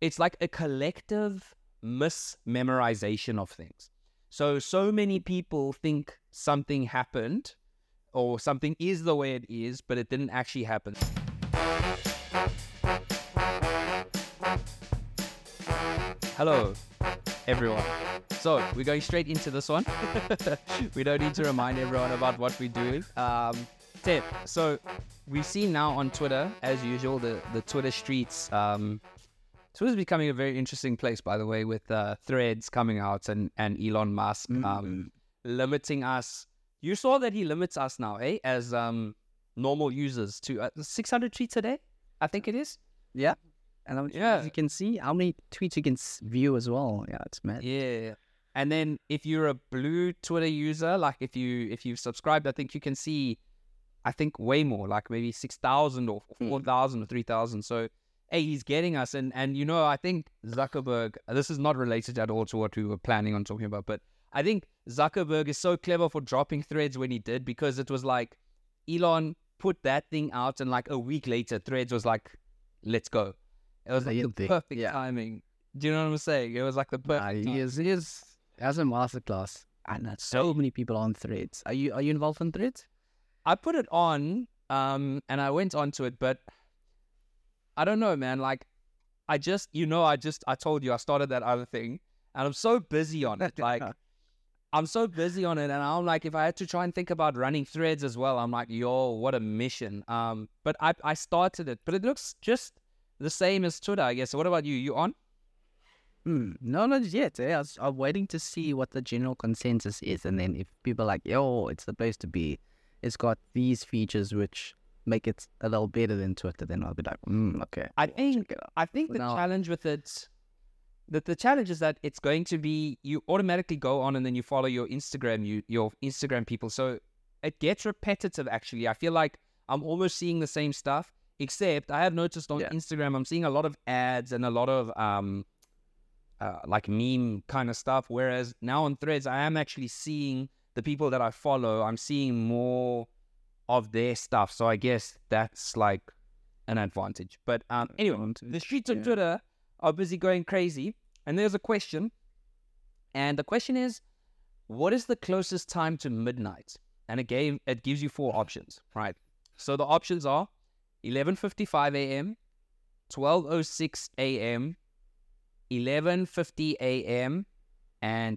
it's like a collective mismemorization of things. So many people think something happened or something is the way it is, but it didn't actually happen. Hello, everyone. So we're going straight into this one. We don't need to remind everyone about what we're doing. Ted, so we've seen now on Twitter, as usual, the Twitter streets. Twitter's becoming a very interesting place, by the way, with Threads coming out and Elon Musk limiting us. You saw that he limits us now, as normal users to 600 tweets a day, I think it is. Yeah. And you can see how many tweets you can view as well. Yeah, it's mad. Yeah. And then if you're a blue Twitter user, like if you've subscribed, I think you can see, I think way more, like maybe 6,000 or 4,000 or 3,000. So, he's getting us. And I think Zuckerberg, this is not related at all to what we were planning on talking about, but I think Zuckerberg is so clever for dropping Threads when he did, because it was like Elon put that thing out and like a week later, Threads was like, let's go. It was like the perfect timing. Do you know what I'm saying? It was like the perfect He is as a masterclass. And so many people on Threads. Are you involved in Threads? I put it on, and I went onto it, but I don't know, man. Like, I told you I started that other thing, and I'm so busy on it. Like, I'm so busy on it, and I'm like, if I had to try and think about running Threads as well, I'm like, yo, what a mission. But I started it, but it looks just the same as Twitter, I guess. So what about you? You on? No, not yet. I'm waiting to see what the general consensus is, and then if people are like, yo, it's the place to be. It's got these features which make it a little better than Twitter, then I'll be like, okay. I think the challenge with it, the challenge is that it's going to be, you automatically go on and then you follow your Instagram people. So it gets repetitive, actually. I feel like I'm almost seeing the same stuff, except I have noticed on Instagram, I'm seeing a lot of ads and a lot of like meme kind of stuff. Whereas now on Threads, I am actually seeing the people that I follow, I'm seeing more of their stuff. So I guess that's like an advantage. But anyway, the streets of Twitter are busy going crazy. And there's a question. And the question is, what is the closest time to midnight? And it gives you 4 options, right? So the options are 11:55 a.m., 12:06 a.m., 11:50 a.m., and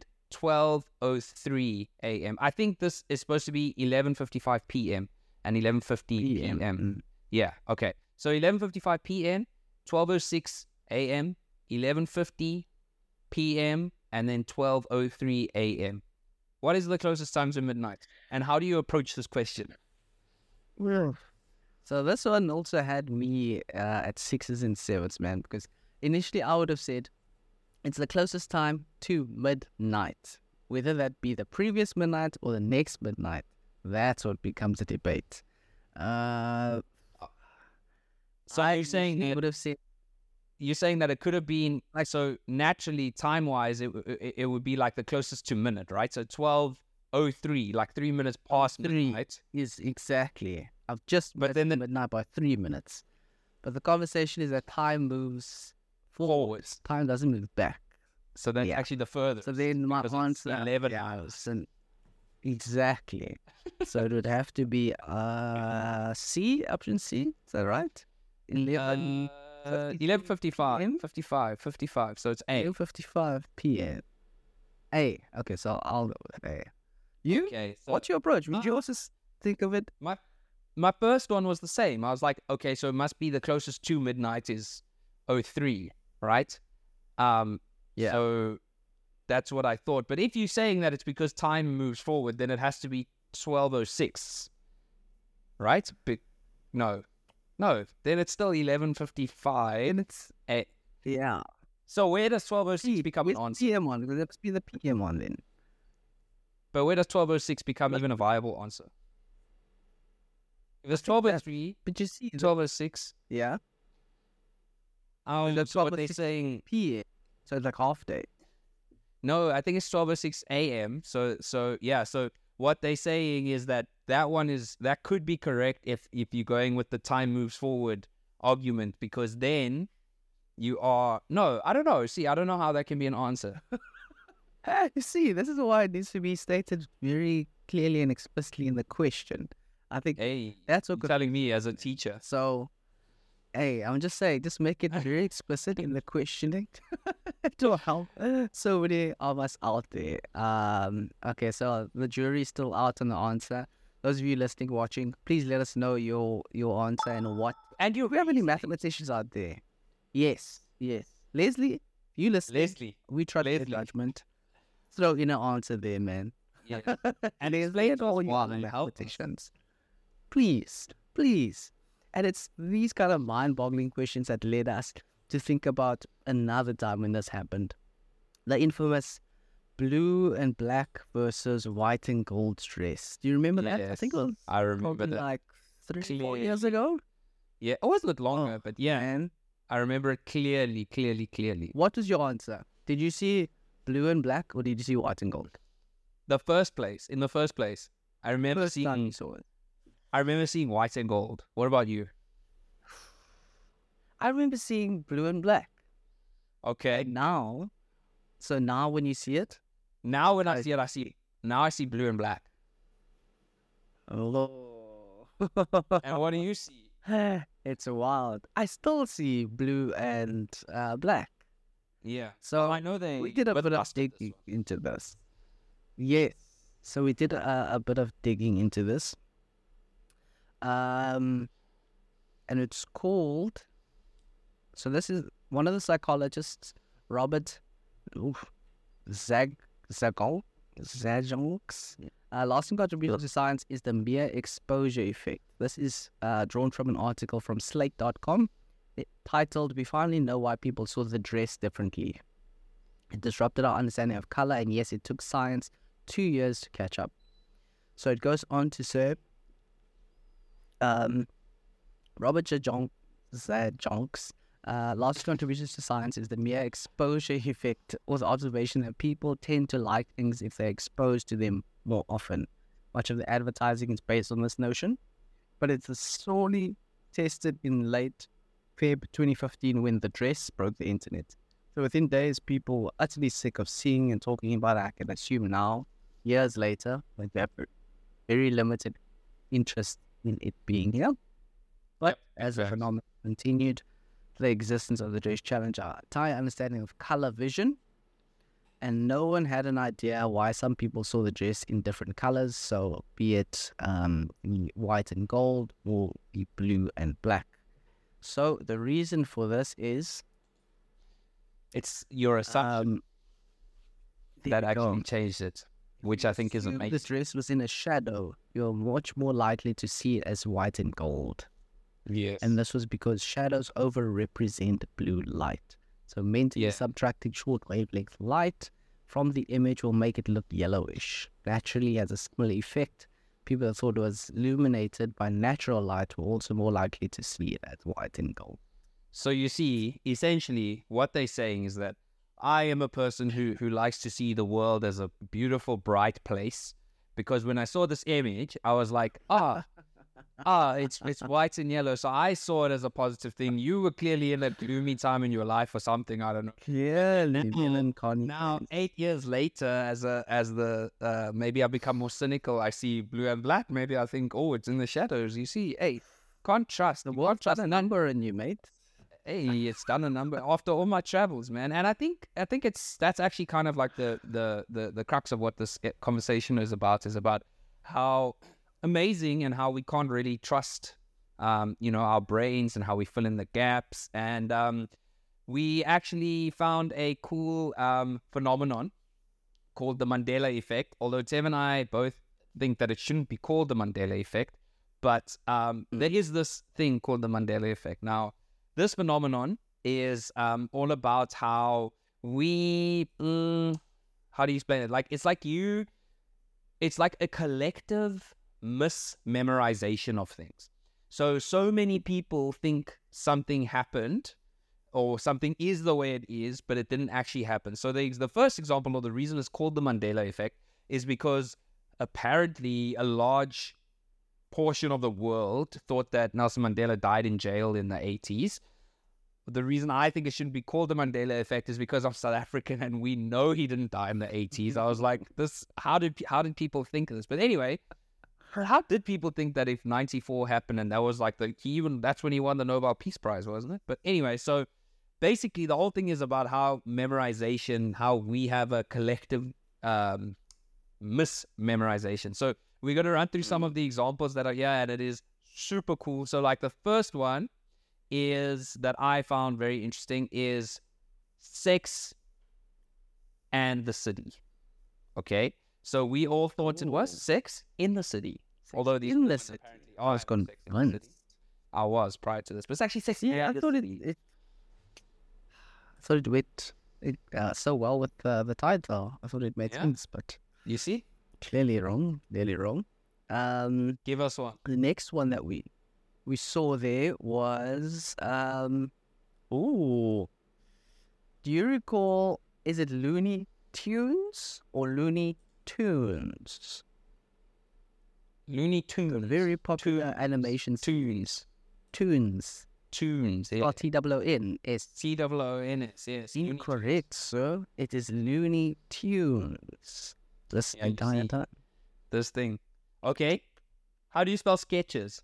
12:03 a.m. I think this is supposed to be 11:55 p.m. and 11:50 p.m. Yeah, okay. So 11:55 p.m., 12:06 a.m., 11:50 p.m., and then 12:03 a.m. What is the closest time to midnight? And how do you approach this question? Well, so this one also had me at 6s and 7s, man, because initially I would have said it's the closest time to midnight. Whether that be the previous midnight or the next midnight, that's what becomes a debate. So you're saying that it could have been like, so naturally, time-wise, it would be like the closest to minute, right? So 12:03, like 3 minutes past midnight. Is exactly. I've just missed midnight by 3 minutes. But the conversation is that time moves forwards. Time doesn't move back. So that's actually the furthest. So then my answer 11 hours. Exactly. So it would have to be C, option C. Is that right? 11:55. 55. So it's A. 11:55 p.m. A. Okay, so I'll go with A. You? Okay. So what's your approach? Would you also think of it? My first one was the same. I was like, okay, so it must be the closest to midnight is 03, right? So that's what I thought. But if you're saying that it's because time moves forward, then it has to be 12:06, right? No. Then it's still 11:55. And it's So where does 12:06 become an answer? PM one. It must be the PM one then. But where does 12:06 become even a viable answer? If it's 12:03, but you see 12:06. Yeah. That's what they're saying. PM. So it's like half day. No, I think it's 12:06 a.m. So what they're saying is that could be correct if you're going with the time moves forward argument, because then you are... No, I don't know. See, I don't know how that can be an answer. You see, this is why it needs to be stated very clearly and explicitly in the question. I think that's what you're telling me as a teacher. So, hey, I'm just saying, just make it very explicit in the questioning to help so many of us out there. Okay, so the jury's still out on the answer. Those of you listening, watching, please let us know your answer and what. And do we have any mathematicians out there? Yes. Leslie, you listen. Leslie, we trust your judgment. Throw in an answer there, man. Yeah. And explain it all you mathematicians. Please. And it's these kind of mind-boggling questions that led us to think about another time when this happened. The infamous blue and black versus white and gold dress. Do you remember that? I think it was I remember that. Like 3-4 years ago. Yeah, it was a bit longer, but yeah. Man. I remember it clearly. What was your answer? Did you see blue and black or did you see white and gold? In the first place, I remember seeing white and gold. What about you? I remember seeing blue and black. Okay. Now when you see it? Now when I see it, I see blue and black. Oh. And what do you see? It's wild. I still see blue and black. Yeah. So I know we did a bit of digging into this. Yes. So we did a bit of digging into this. And it's called... So this is one of the psychologists, Robert Zajonks. Lasting contribution to science is the mere exposure effect. This is drawn from an article from Slate.com titled, "We finally know why people saw the dress differently. It disrupted our understanding of color, and yes, it took science 2 years to catch up." So it goes on to say, Robert Zajonks, last contributions to science is the mere exposure effect, or the observation that people tend to like things if they're exposed to them more often. Much of the advertising is based on this notion, but it's sorely tested in late Feb 2015 when the dress broke the internet. So within days, people were utterly sick of seeing and talking about it. I can assume now, years later, like they have very limited interest in it being here. But as the phenomenon continued, the existence of the dress challenged our entire understanding of color vision, and no one had an idea why some people saw the dress in different colors, so be it white and gold or be blue and black. So the reason for this is it's your assumption that actually changed it, which I think is amazing. If the dress was in a shadow, you're much more likely to see it as white and gold. Yes. And this was because shadows overrepresent blue light. So mentally subtracting short wavelength light from the image will make it look yellowish. Naturally, has a similar effect. People that thought it was illuminated by natural light were also more likely to see it as white and gold. So you see, essentially, what they're saying is that I am a person who likes to see the world as a beautiful, bright place. Because when I saw this image, I was like, it's white and yellow. So I saw it as a positive thing. You were clearly in a gloomy time in your life or something. I don't know. Yeah. Now 8 years later, as the maybe I become more cynical. I see blue and black. Maybe I think, it's in the shadows. You see, can't trust. The world trust a number in you, mate. It's done a number after all my travels, man. And I think that's actually kind of like the crux of what this conversation is about how amazing and how we can't really trust our brains and how we fill in the gaps. And we actually found a cool phenomenon called the Mandela effect, although Tev and I both think that it shouldn't be called the Mandela effect, but there is this thing called the Mandela effect. Now, this phenomenon is all about how we how do you explain it? It's like a collective mismemorization of things. So many people think something happened or something is the way it is, but it didn't actually happen. So the first example, or the reason it's called the Mandela effect, is because apparently a large portion of the world thought that Nelson Mandela died in jail in the 80s. the reason I think it shouldn't be called the Mandela effect is because I'm South African and we know he didn't die in the 80s. I was like, how did people think of this? But anyway, how did people think that if 94 happened and that was like that's when he won the Nobel Peace Prize, wasn't it? But anyway, so basically the whole thing is about how memorization, how we have a collective mismemorization. So we're going to run through some of the examples that are here, and it is super cool. So like the first one is that I found very interesting is sex and the city. Okay, so we all thought it was sex in the city, although these in the city. I was I was prior to this, but it's actually sex. Yeah, I thought it went so well with the title. I thought it made sense, but you see, clearly wrong. Give us one. The next one that we saw there was do you recall, is it Looney Tunes or Looney Tunes? Looney Tunes. The very popular animation Tunes. Yeah. T-O-O-N-S. T-O-O-N-S, yes. Incorrect, sir. It is Looney Tunes. This entire time. This thing. Okay. How do you spell sketches?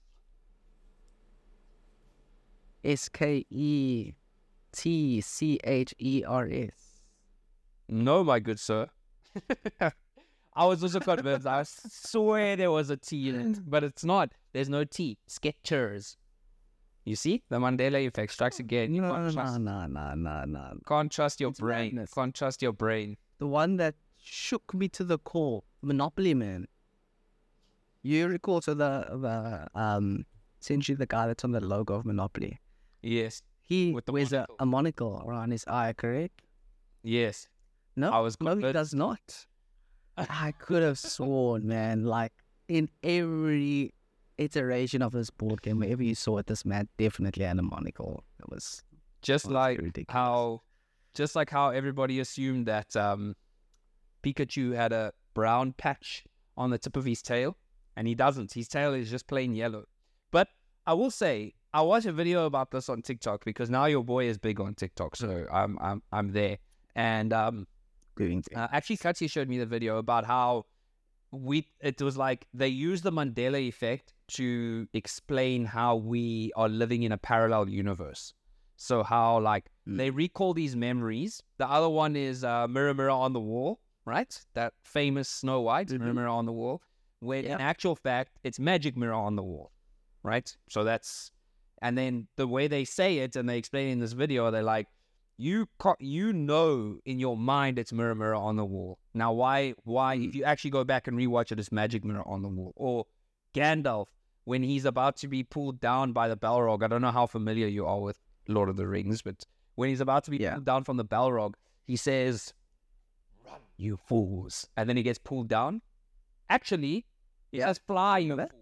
S-K-E-T-C-H-E-R-S. No, my good sir. I was also convinced. I swear there was a T in it, but it's not. There's no T. Sketchers. You see? The Mandela effect strikes again. No. Can't trust your brain. Madness. Can't trust your brain. The one that shook me to the core. Monopoly Man. You recall, so essentially the guy that's on the logo of Monopoly. Yes. He wears a monocle around his eye, correct? Yes. No, I was no, he does not. I could have sworn, man, like in every iteration of this board game, wherever you saw it, this man definitely had a monocle. It was just like how everybody assumed that Pikachu had a brown patch on the tip of his tail, and he doesn't. His tail is just plain yellow. But I will say, I watched a video about this on TikTok because now your boy is big on TikTok, so I'm there. And actually, Katsi showed me the video about how it was like they used the Mandela effect to explain how we are living in a parallel universe. So how they recall these memories. The other one is Mirror, Mirror on the Wall, right? That famous Snow White, Mirror, Mirror on the Wall. When in actual fact, it's Magic Mirror on the Wall, right? So and then the way they say it and they explain in this video, they're like, you know in your mind it's Mirror, Mirror on the Wall. Now, why if you actually go back and rewatch it, it's Magic Mirror on the Wall. Or Gandalf, when he's about to be pulled down by the Balrog. I don't know how familiar you are with Lord of the Rings, but when he's about to be pulled down from the Balrog, he says, "Run, you fools." And then he gets pulled down. Actually, he says, "Fly, you fools."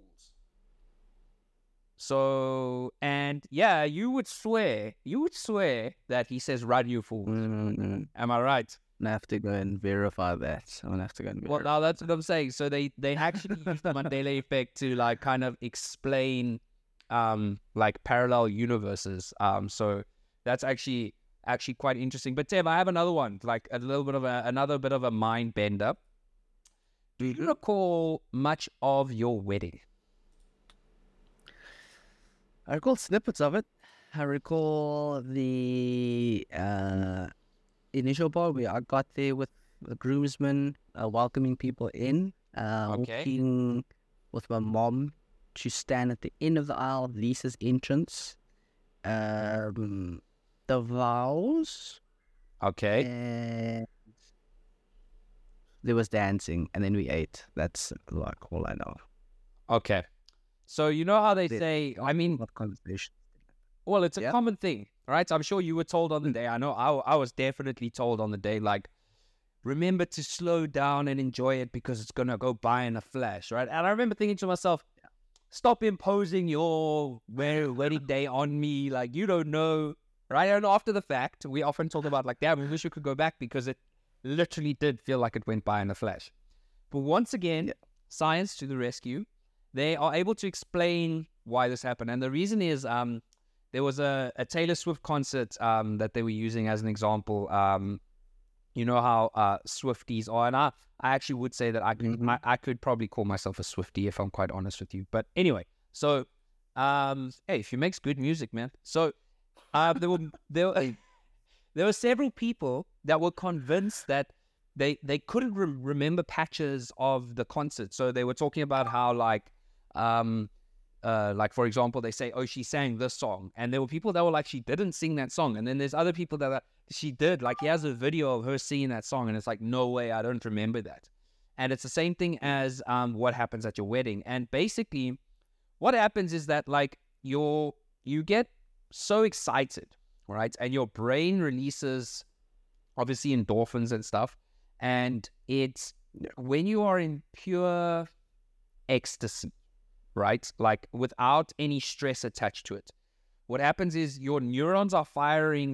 So, and you would swear that he says, "Run, you fools." Am I right? I have to go and verify that. I'm gonna have to go and verify. Well, now that's what I'm saying. So they actually use the Mandela effect to kind of explain parallel universes. So that's actually quite interesting. But Tim, I have another one, like a little bit of another bit of a mind bender. Do you recall much of your wedding? I recall snippets of it. I recall the initial part where I got there with the groomsmen welcoming people in, walking with my mom to stand at the end of the aisle of Lisa's entrance. The vows. Okay. And there was dancing, and then we ate. That's like all I know. Okay. So you know how they say, I mean, what conversation? Well, it's a common thing, right? I'm sure you were told on the day. I know I was definitely told on the day, like, remember to slow down and enjoy it because it's going to go by in a flash, right? And I remember thinking to myself, stop imposing your wedding day on me. Like, you don't know, right? And after the fact, we often talk about, like, damn, we wish we could go back because it literally did feel like it went by in a flash. But once again, science to the rescue. They are able to explain why this happened. And the reason is there was a Taylor Swift concert that they were using as an example. You know how Swifties are, and I actually would say that I could probably call myself a Swiftie if I'm quite honest with you. But anyway, so hey, she makes good music, man. So there were several people that were convinced that they couldn't remember patches of the concert. So they were talking about how like for example, they say, oh, she sang this song, and there were people that were like, she didn't sing that song, and then there's other people that are, she did. Like, he has a video of her singing that song, and it's like, no way, I don't remember that. And it's the same thing as what happens at your wedding. And basically, what happens is that like you get so excited, right? And your brain releases obviously endorphins and stuff, and it's when you are in pure ecstasy, right? Like without any stress attached to it. What happens is your neurons are firing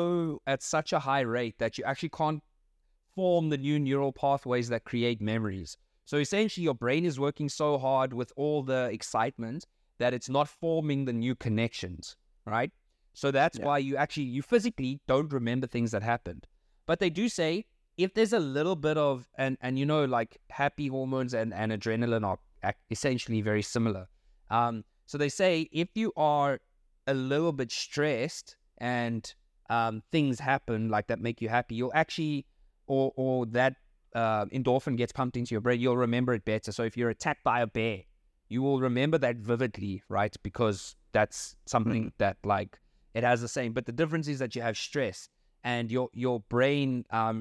at such a high rate that you actually can't form the new neural pathways that create memories. So essentially your brain is working so hard with all the excitement that it's not forming the new connections, right? So that's why you physically don't remember things that happened. But they do say if there's a little bit of, and you know, like happy hormones and adrenaline are essentially very similar. So they say if you are a little bit stressed and things happen like that make you happy, you'll actually, or that endorphin gets pumped into your brain, you'll remember it better. So if you're attacked by a bear, you will remember that vividly, right? Because that's something that like it has the same. But the difference is that you have stress, and your brain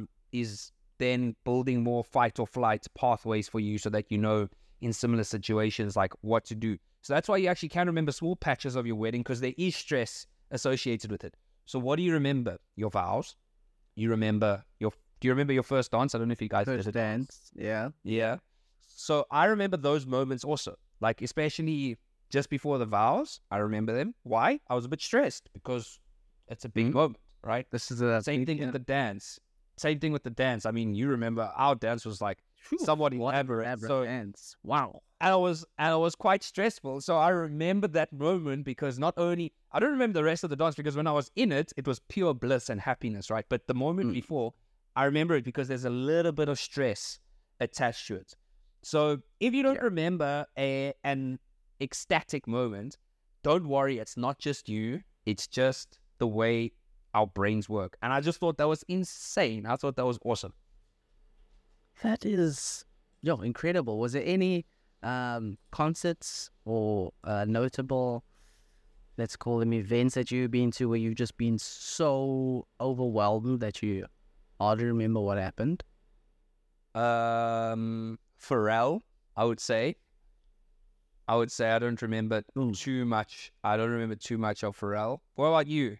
is then building more fight or flight pathways for you, so that you know in similar situations like what to do. So that's why you actually can remember small patches of your wedding, because there is stress associated with it. So what do you remember? Your vows. You remember do you remember your first dance? I don't know if you guys first dance. Yeah. So I remember those moments also, like especially just before the vows. I remember them. Why? I was a bit stressed because it's a big moment, right? This is the same thing with the dance. Same thing with the dance. I mean, you remember our dance was like somewhat elaborate. So dance. Wow. And it was quite stressful. So I remember that moment because not only, I don't remember the rest of the dance because when I was in it, it was pure bliss and happiness, right? But the moment before, I remember it because there's a little bit of stress attached to it. So if you don't remember an ecstatic moment, don't worry. It's not just you. It's just the way our brains work. And I just thought that was insane. I thought that was awesome. That is incredible. Was there any concerts or notable, let's call them events that you've been to where you've just been so overwhelmed that you hardly remember what happened? Pharrell, I would say I don't remember too much. I don't remember too much of Pharrell. What about you?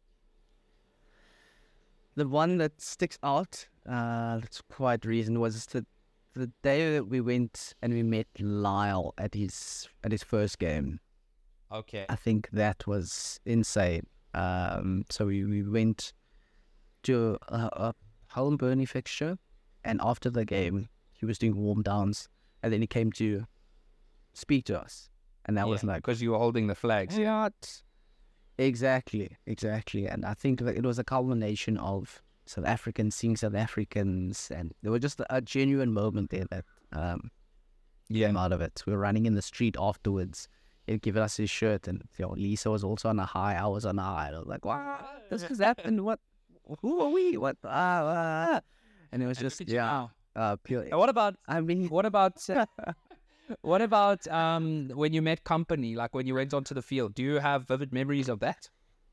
The one that sticks out, that's quite recent, was the day that we went and we met Lyle at his first game. Okay. I think that was insane. So we went to a home Bernie fixture, and after the game, he was doing warm downs, and then he came to speak to us, and that was like, because you were holding the flags. Yeah, exactly, and I think that it was a culmination of South Africans seeing South Africans, and there was just a genuine moment there that came out of it. We were running in the street afterwards. He'd given us his shirt, and Lisa was also on a high. I was on a high. I was like, wow, this has happened. What? Who are we? What? And it was just pure. What about? I mean, what about? What about when you met Company? Like when you went onto the field, do you have vivid memories of that?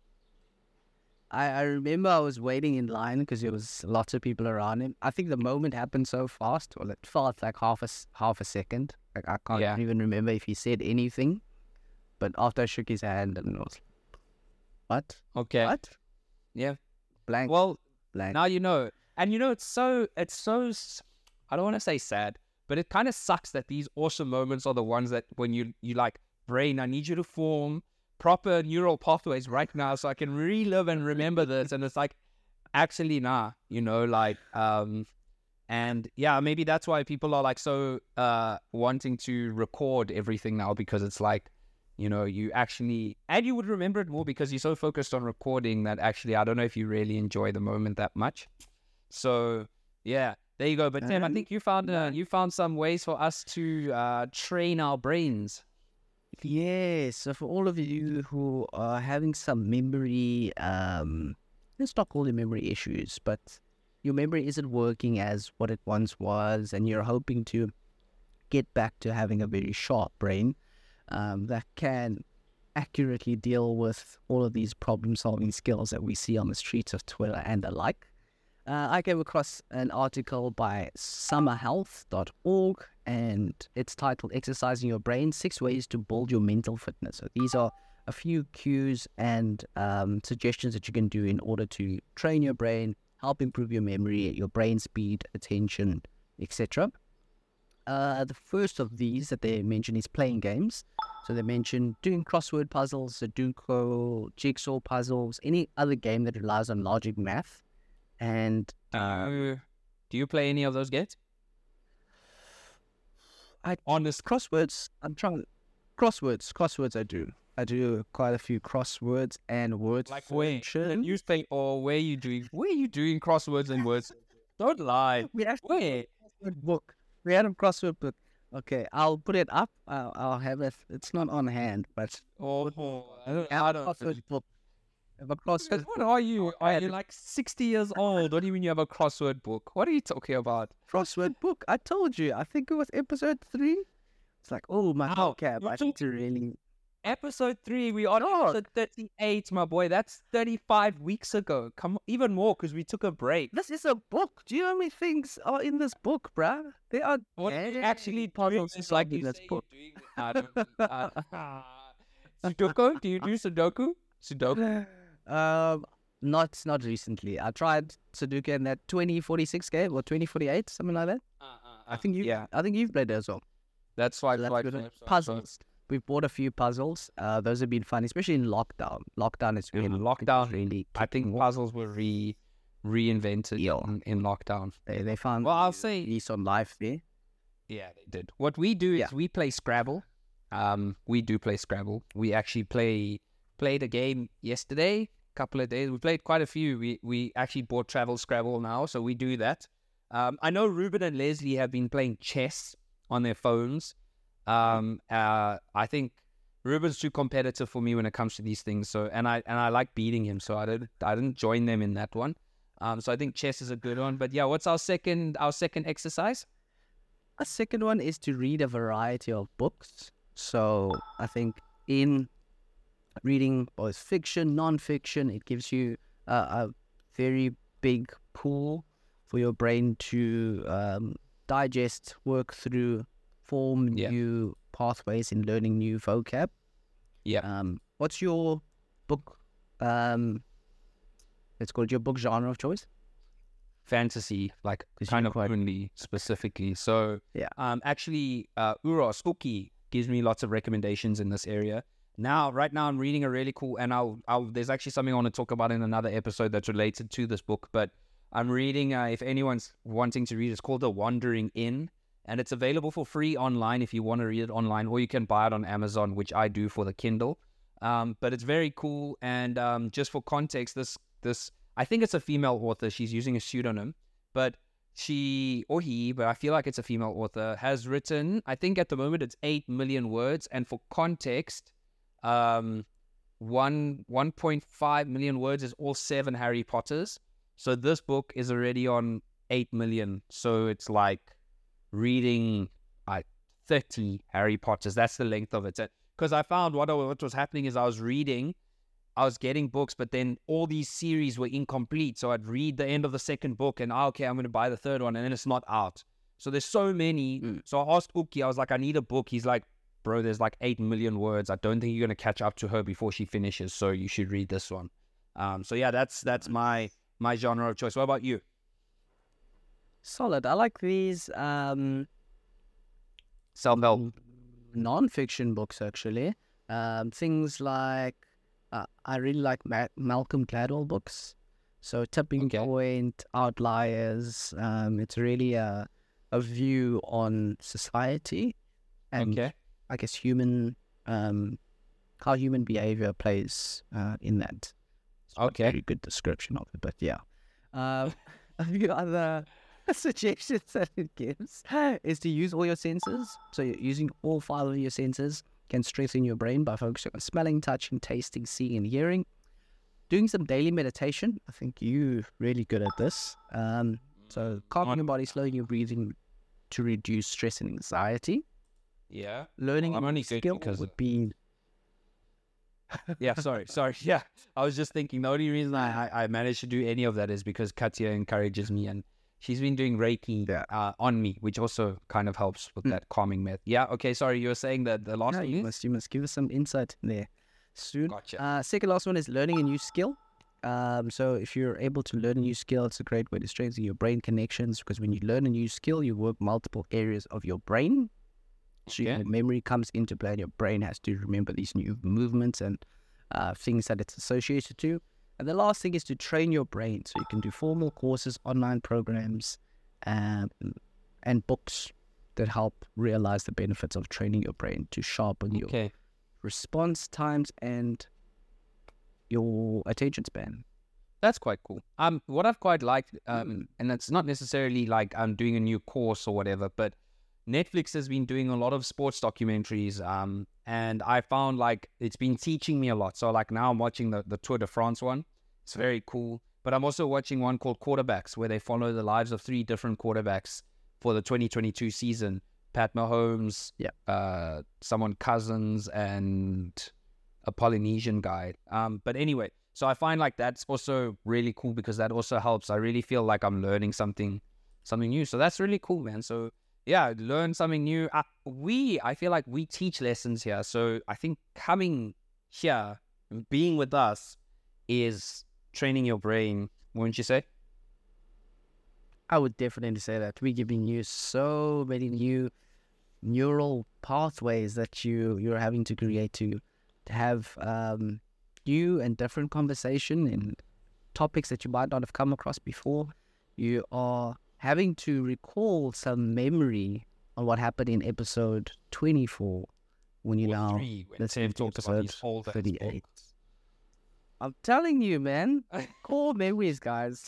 I remember I was waiting in line because there was lots of people around him. I think the moment happened so fast. Well, it felt like half a second. Like I can't even remember if he said anything. But after I shook his hand, and it was, what? Okay. What? Yeah. Blank. Well, blank. Now you know. And you know, it's so, I don't want to say sad, but it kind of sucks that these awesome moments are the ones that when you like, brain, I need you to form proper neural pathways right now so I can relive and remember this. And it's like, actually, nah, like, and yeah, maybe that's why people are like so wanting to record everything now, because it's like, you actually, and you would remember it more because you're so focused on recording that actually, I don't know if you really enjoy the moment that much. So yeah, there you go. But Tim, I think you found some ways for us to train our brains. Yes. So for all of you who are having some memory, let's not call it memory issues, but your memory isn't working as what it once was, and you're hoping to get back to having a very sharp brain that can accurately deal with all of these problem-solving skills that we see on the streets of Twitter and the like. I came across an article by summerhealth.org, and it's titled Exercising Your Brain, 6 Ways to Build Your Mental Fitness. So these are a few cues and suggestions that you can do in order to train your brain, help improve your memory, your brain speed, attention, etc. The first of these that they mention is playing games. So they mention doing crossword puzzles, Sudoku, jigsaw puzzles, any other game that relies on logic, math. And do you play any of those games? Crosswords. Crosswords. I do quite a few crosswords and words. Like where? The newspaper, or where are you doing crosswords and words? Don't lie. Where? Crossword book. We had a crossword book. Okay, I'll put it up. I'll have it. It's not on hand, but I don't. Crossword book. What are you? Are you like 60 years old? What do you mean you have a crossword book? What are you talking about? Crossword book. I told you. I think it was episode 3. It's like, oh my vocab. I need to really. Episode 3. We are on episode 38, my boy. That's 35 weeks ago. Come on, even more because we took a break. This is a book. Do you know how many things are in this book, bruh? There are actually puzzles is like in this book. Sudoku? Do you do Sudoku? Not recently. I tried Sudoku in that 2046 game or 2048, something like that. I think you've played it as well. That's why puzzles. We've bought a few puzzles. Those have been fun, especially in lockdown. Lockdown is really really. I think puzzles were reinvented in lockdown. They found. Well, I'll say least on life there. Yeah, they did. What we do is we play Scrabble. We do play Scrabble. We actually played a game yesterday. Couple of days. We played quite a few. We actually bought Travel Scrabble now, so we do that. I know Ruben and Leslie have been playing chess on their phones. I think Ruben's too competitive for me when it comes to these things. So and I like beating him, so I didn't join them in that one. So I think chess is a good one. But yeah, what's our second exercise? A second one is to read a variety of books. So I think in reading both fiction, non-fiction, it gives you a very big pool for your brain to digest, work through, form new pathways in learning new vocab. Yeah. What's your book? It's called your book genre of choice. Fantasy, like kind of only specifically. So actually, Uros Uki gives me lots of recommendations in this area. Right now I'm reading a really cool, and there's actually something I want to talk about in another episode that's related to this book. But I'm reading, if anyone's wanting to read, it's called The Wandering Inn. And it's available for free online if you want to read it online, or you can buy it on Amazon, which I do for the Kindle. But it's very cool. And just for context, this I think it's a female author. She's using a pseudonym, but but I feel like it's a female author, has written, I think at the moment it's 8 million words. And for context, 1.5 million words is all 7 Harry Potters. So this book is already on 8 million. So it's like reading 30 Harry Potters. That's the length of it. Because I found what was happening is I was getting books, but then all these series were incomplete. So I'd read the end of the second book and, I'm going to buy the third one, and then it's not out. So there's so many. So I asked Uki, I was like, I need a book. He's like, bro, there's like 8 million words. I don't think you're going to catch up to her before she finishes. So you should read this one. So yeah, that's my genre of choice. What about you? Solid. I like these self-help non-fiction books, actually. Things like I really like Malcolm Gladwell books. So Tipping Point, Outliers. It's really a view on society and I guess human how human behavior plays in that. It's not a Okay. very good description of it, but yeah. A few other suggestions that it gives is to use all your senses. So you're using all 5 of your senses can strengthen your brain by focusing on smelling, touching, tasting, seeing, and hearing. Doing some daily meditation. I think you're really good at this. So calming your body, slowing your breathing to reduce stress and anxiety. Yeah. Learning I'm a only new good skill because would be... Yeah, sorry. Yeah, I was just thinking the only reason I managed to do any of that is because Katya encourages me, and she's been doing Reiki on me, which also kind of helps with that calming method. Yeah, okay, sorry, you were saying that the last one you must give us some insight there soon. Gotcha. Second last one is learning a new skill. So if you're able to learn a new skill, it's a great way to strengthen your brain connections, because when you learn a new skill, you work multiple areas of your brain. So your memory comes into play, and your brain has to remember these new movements and things that it's associated to. And the last thing is to train your brain. So you can do formal courses, online programs, and books that help realize the benefits of training your brain to sharpen your response times and your attention span. That's quite cool. What I've quite liked, and it's not necessarily like I'm doing a new course or whatever, but Netflix has been doing a lot of sports documentaries, and I found like it's been teaching me a lot. So like now I'm watching the Tour de France one. It's very cool. But I'm also watching one called Quarterbacks, where they follow the lives of 3 different quarterbacks for the 2022 season. Pat Mahomes, someone Cousins, and a Polynesian guy. But anyway, so I find like that's also really cool because that also helps. I really feel like I'm learning something new. So that's really cool, man. So yeah, learn something new. I feel like we teach lessons here. So I think coming here, being with us, is training your brain, wouldn't you say? I would definitely say that. We're giving you so many new neural pathways that you're having to create to have new and different conversation in topics that you might not have come across before. You are having to recall some memory on what happened in episode 24 when you now listen to episode 38. I'm telling you, man, core memories, guys.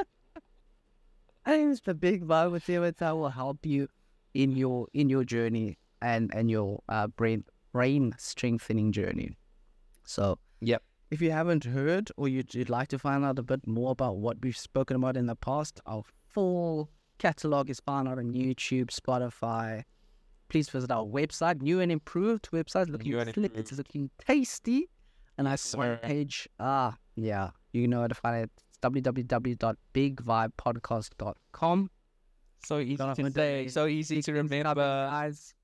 I think it's the big vibe with it that will help you in your journey and your brain strengthening journey. So if you haven't heard, or you'd like to find out a bit more about what we've spoken about in the past, our full catalog is found out on YouTube, Spotify. Please visit our website, new and improved website, looking slick, it's looking tasty. And our page, you know how to find it. It's www.bigvibepodcast.com. So easy to say, so easy to remember. Guys.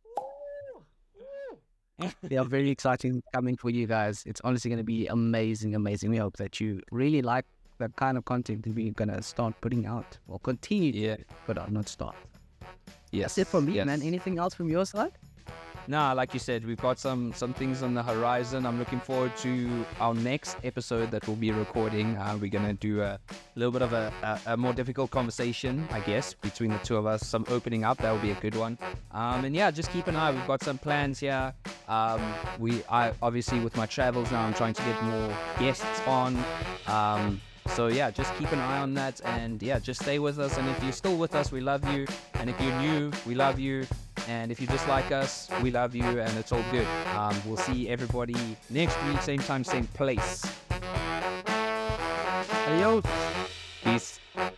They are very exciting coming for you guys. It's honestly going to be amazing. We hope that you really like the kind of content that we're going to start putting out, or continue to put out, not start. Yes. That's it from me, man. Anything else from your side? Nah, like you said, we've got some things on the horizon. I'm looking forward to our next episode that we'll be recording. We're going to do a little bit of a more difficult conversation, I guess, between the two of us. Some opening up, that will be a good one. And yeah, just keep an eye. We've got some plans here. I obviously, with my travels now, I'm trying to get more guests on. So yeah, just keep an eye on that, and yeah, just stay with us. And if you're still with us, we love you. And if you're new, we love you. And if you dislike us, we love you, and it's all good. We'll see everybody next week, same time, same place. Adios. Peace.